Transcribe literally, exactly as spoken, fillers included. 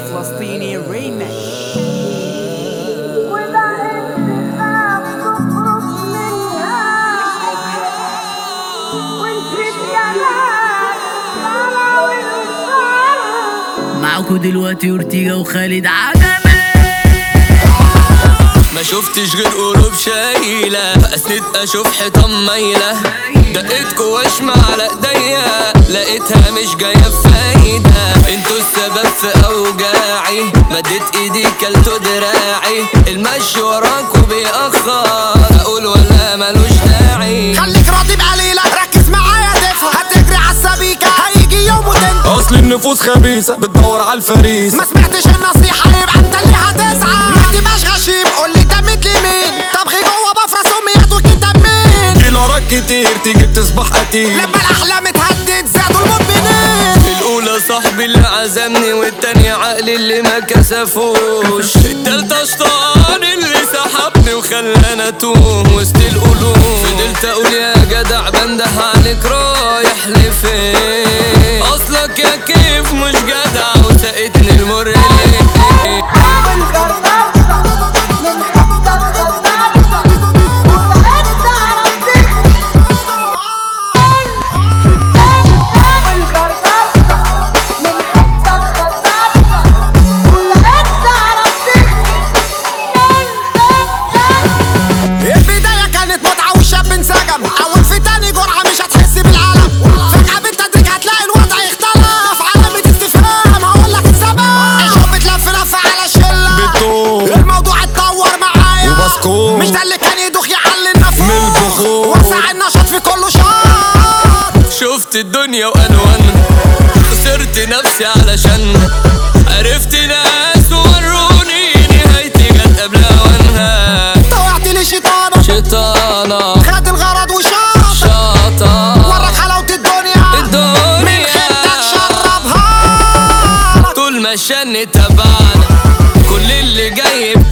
الفلسطيني ريميكس. معاكوا دلوقتي اورتيجا وخالد عجمي. ما شفتش غير قلوب شايلة، فأسند أشوف حيطان مايلة. دقيتكوا وشمة على ايديا، لقيتها مش جاية بفايدة. انتوا السبب في أوجاعي، مديت ايدي كلتوا دراعي. المشي وراكوا بيأخر، أقول ولا ملوش داعي. خليك راضي بقليلة، ركز معايا تفهم. هتجري عالسبيكة هيجي يوم وتنتهي. أصل النفوس خبيثة بتدور عالفريسة. ما سمعتش النصيحة يبقى انت اللي هتسعى. ما تبقاش غشيم، قولي دمت لمين. طبخي جوه بفرس اميات والكتاب مين. في نارك كتير تيجي تصبح قتيل. لما الاحلام اتهدد زادوا المدمنين. الأولى صاحبي اللي عزمني، والتانية عقلي اللي ما كسفوش. التالتة شطان اللي سحبني وخلاني اتوه وسط القلوب. فضلت اقول يا جدع بنده عليك رايح لفين. اصلك يا كيف مش جدع وسقتني المر ليه. أول في تاني جرعة مش هتحس بالعالم. فجأة بالتدريج هتلاقي الوضع يختلف. علامة استفهام هقولك السبب. الحب اتلف لف على شلة بتوه. الموضوع اتطور معايا وبسكوت. مش ده اللي كان يدوخ يعلي النفوس من البخور. وسع النشاط في كله شاط. شفت الدنيا والوانها، خسرت نفسي علشان عرفت ناس وروني نهايتي جت قبل اوانها. طوعت لي شيطانة شيطانة خد الغرض وشاطة شاطة وراك حلاوة الدنيا الدنيا من خدك شربها. طول ما الشن تبعنا كل اللي جاي